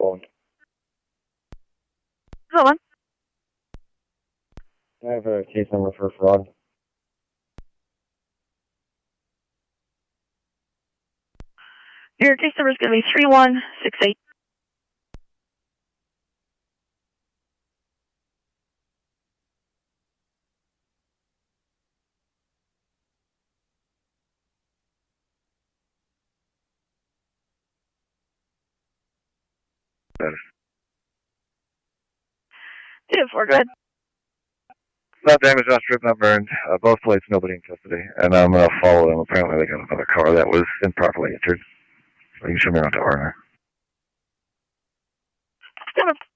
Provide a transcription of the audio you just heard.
phone. Hold on. I have a case number for fraud. Your case number is going to be 3168. Yeah, go ahead. Not damage, not stripped, not burned. Both plates, nobody in custody. And I'm going to follow them. Apparently they got another car that was improperly entered. So you can show me around to Arner.